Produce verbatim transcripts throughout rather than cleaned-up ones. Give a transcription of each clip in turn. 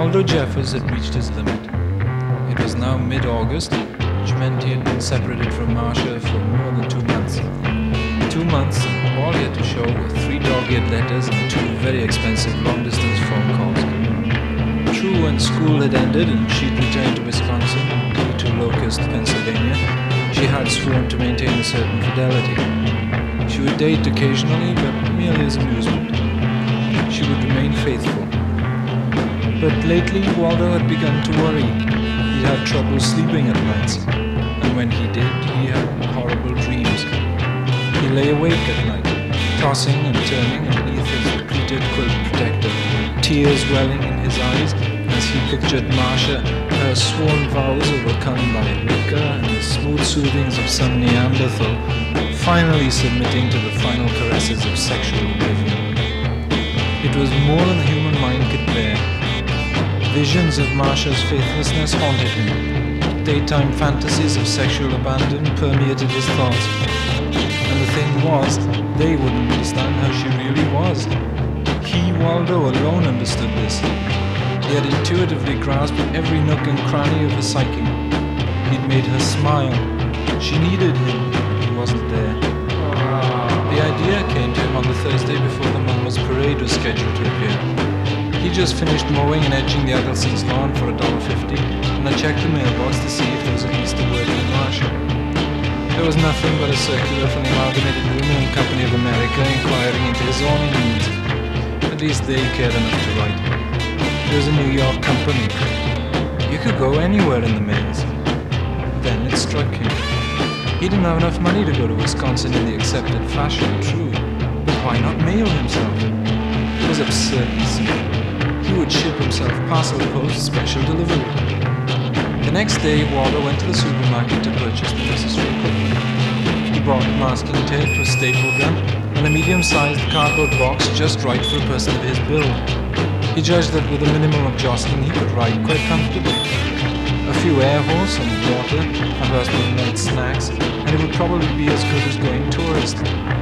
Waldo Jeffers had reached his limit. It was now mid-August, which meant he had been separated from Marcia for more than two months. Two months, and all he had to show were three dog-eared letters and two very expensive long-distance phone calls. True, when school had ended and she'd returned to Wisconsin, he to Locust, Pennsylvania, she had sworn to maintain a certain fidelity. She would date occasionally, but merely as amusement. She would remain faithful. But lately, Waldo had begun to worry. He had trouble sleeping at nights, and when he did, he had horrible dreams. He lay awake at night, tossing and turning underneath his pleated quilt protector, tears welling in his eyes as he pictured Marcia, her sworn vows overcome by liquor and the smooth soothings of some Neanderthal, finally submitting to the final caresses of sexual oblivion. It was more than the human mind could bear. Visions of Marcia's faithlessness haunted him. Daytime fantasies of sexual abandon permeated his thoughts. And the thing was, they wouldn't understand how she really was. He, Waldo, alone understood this. He had intuitively grasped every nook and cranny of her psyche. He'd made her smile. She needed him. He wasn't there. The idea came to him on the Thursday before the Monmouth parade was scheduled to appear. He just finished mowing and edging the Eggleston's lawn for a dollar fifty, and I checked the mailbox to see if there was at least a word from Marcia. There was nothing but a circular from the Amalgamated Aluminum Company of America inquiring into his awning needs. At least they cared enough to write. It was a New York company. You could go anywhere in the mails. Then it struck him. He didn't have enough money to go to Wisconsin in the accepted fashion, true, but why not mail himself? It was absurd, he would ship himself parcel post special delivery. The next day, Waldo went to the supermarket to purchase the necessary equipment. He bought masking tape, a staple gun, and a medium-sized cardboard box just right for a person of his build. He judged that with a minimum of jostling, he could ride quite comfortably. A few air horse and water, and perhaps night snacks, and it would probably be as good as going tourist.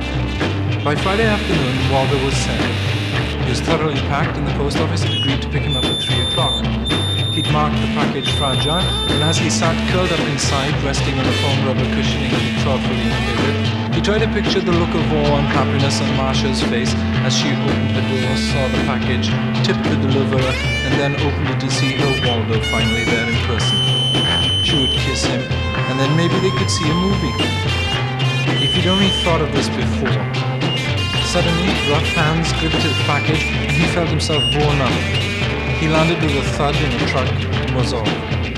By Friday afternoon, Waldo was set. He was thoroughly packed, and the post office had agreed to pick him up at three o'clock. He'd marked the package fragile, and as he sat curled up inside, resting on the foam rubber cushioning of the thoughtfully indicated, he tried to picture the look of awe and happiness on Marcia's face as she opened the door, saw the package, tipped the deliverer, and then opened it to see her Waldo finally there in person. She would kiss him, and then maybe they could see a movie. If he'd only thought of this before. Suddenly, rough hands gripped his package, and he felt himself borne up. He landed with a thud in a truck and was off.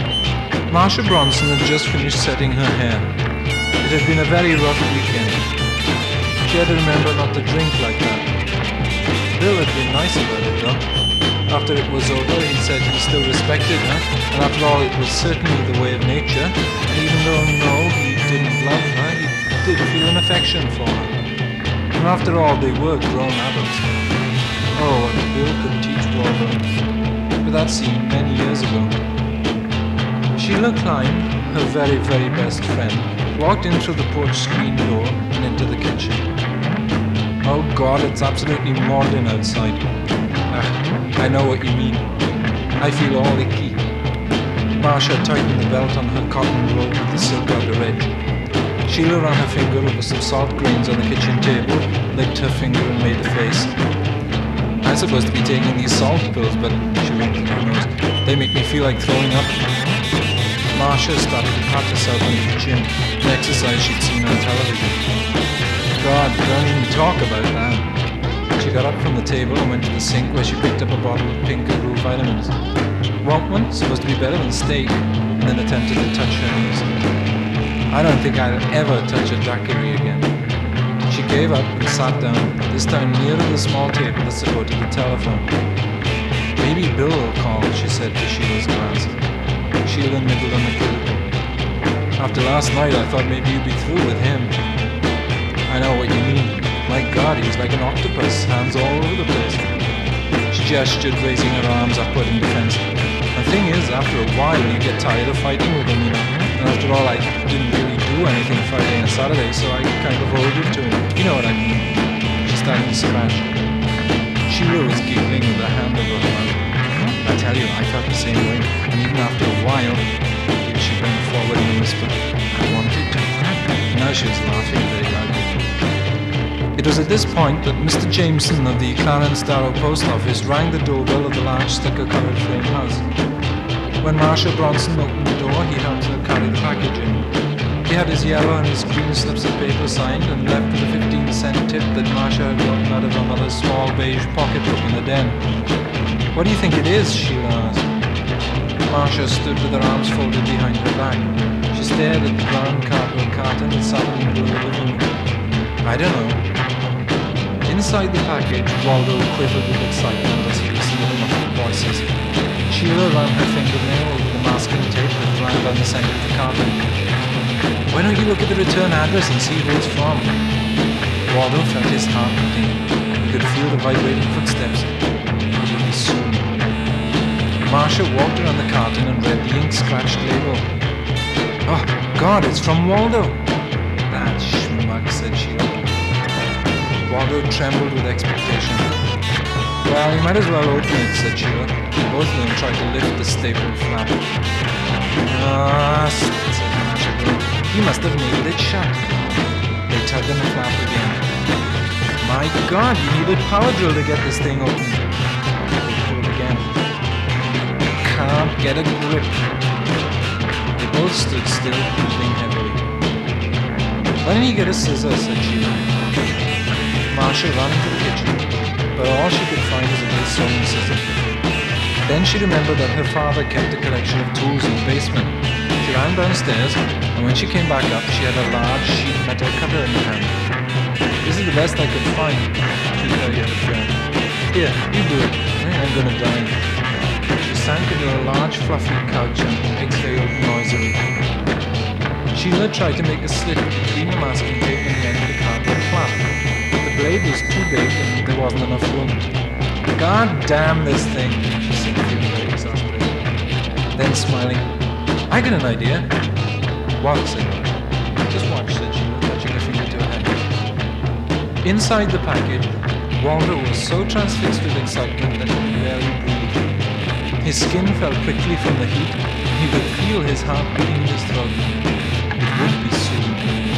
Marcia Bronson had just finished setting her hair. It had been a very rough weekend. She had to remember not to drink like that. Bill had been nice about it, though. After it was over, he said he still respected her, and after all, it was certainly the way of nature, and even though, no, he didn't love her, he did feel an affection for her. And after all, they were grown adults. Oh, and Bill could teach Waldo. But that seemed many years ago. Sheila Klein, her very, very best friend, walked in through the porch screen door and into the kitchen. Oh God, it's absolutely maudlin outside. Ah, I know what you mean. I feel all icky. Marcia tightened the belt on her cotton robe with the silk outer edge. Sheila ran her finger over some salt grains on the kitchen table, licked her finger and made a face. I'm supposed to be taking these salt pills, but she wrinkled her nose. They make me feel like throwing up. Marcia started to pat herself under the chin, an exercise she'd seen on television. God, don't even talk about that. She got up from the table and went to the sink where she picked up a bottle of pink and blue vitamins. Want one? Supposed to be better than steak. And then attempted to touch her knees. I don't think I'll ever touch a daiquiri again. She gave up and sat down, this time near to the small table that supported the telephone. Maybe Bill will call, she said to Sheila's glass. Sheila nibbled on the critical. After last night, I thought maybe you'd be through with him. I know what you mean. My God, he was like an octopus, hands all over the place. She gestured, raising her arms upward in defense. The thing is, after a while, you get tired of fighting with him, you know. And after all, I didn't really do anything Friday and Saturday, so I kind of owed it to him. You know what I mean. She started to scratch. Sheila was giggling with her hand over her mouth. I tell tell you, I felt the same way. And even after a while, she bent forward and whispered, I wanted to. Now she was laughing very loudly. It was at this point that Mister Jameson of the Clarence Darrow Post Office rang the doorbell of the large sticker-covered frame house. When Marcia Bronson opened the door, he helped her carry the package in. He had his yellow and his green slips of paper signed and left with a fifteen cent tip that Marcia had gotten out of her mother's small beige pocketbook in the den. What do you think it is? Sheila asked. Marcia stood with her arms folded behind her back. She stared at the brown cardboard carton that sat in the middle of the living room. I don't know. Inside the package, Waldo quivered with excitement as he listened to the muffled voices. Sheila ran her fingernail over the masking tape that ran down the center of the carton. Why don't you look at the return address and see who it's from? Waldo felt his heart beating. He could feel the vibrating footsteps. It would be soon. Marcia walked around the carton and read the ink-scratched label. Oh, God, it's from Waldo! That schmuck, said Sheila. Waldo trembled with expectation. Well, you might as well open it, said Sheila. Both of them tried to lift the stapled flap. Ah, said Marcia. You must have nailed it shut. They tugged on the flap again. My God, you needed power drill to get this thing open. They pulled again. Can't get a grip. They both stood still, breathing heavily. Why didn't you get a scissor, said Sheila. Marcia ran into the kitchen, but all she could find was a little sewing scissor. Then she remembered that her father kept a collection of tools in the basement. She ran downstairs, and when she came back up, she had a large sheet metal cutter in her hand. This is the best I could find, she told her friend. Here, you do it. I'm gonna die. She sank into a large fluffy couch and exhaled noisily. Sheila tried to make a slit between the masking tape and the end of the cardboard flap. The blade was too big and there wasn't enough room. God damn this thing, she said, feeling very exasperated. Then smiling, I got an idea. What? Said Marcia. Just watch, said Sheila, touching her finger to her head. Inside the package, Waldo was so transfixed with excitement that he could barely breathe. His skin felt prickly from the heat, and he could feel his heart beating in his throat. It would be soon.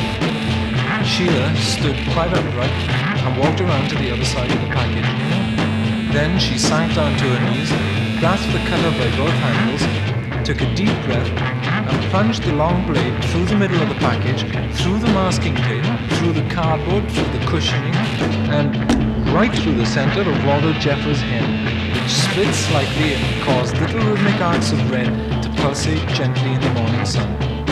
Sheila stood quite upright and walked around to the other side of the package. Then she sank down to her knees, grasped the cutter by both handles, took a deep breath, and plunged the long blade through the middle of the package, through the masking tape, through the cardboard, through the cushioning, and right through the center of Waldo Jeffers' head, which split slightly and caused little rhythmic arcs of red to pulsate gently in the morning sun.